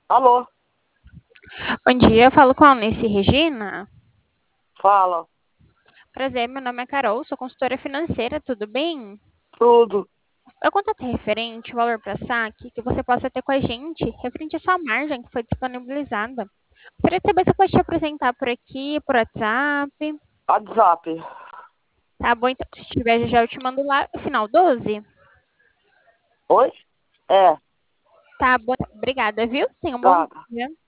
Alô, Bom dia, eu falo com a Eunice Regina. fala, Prazer, meu nome é Carol, sou consultora financeira, tudo bem? tudo. Eu contatei referente ao valor para saque que você possa ter com a gente, referente à sua margem que foi disponibilizada. Gostaria de saber se eu posso te apresentar por aqui, por WhatsApp. WhatsApp. Tá bom, então, se tiver já eu te mando lá, final 12. Oi? É, Tá bom, obrigada, viu? Tenha um bom tá. dia.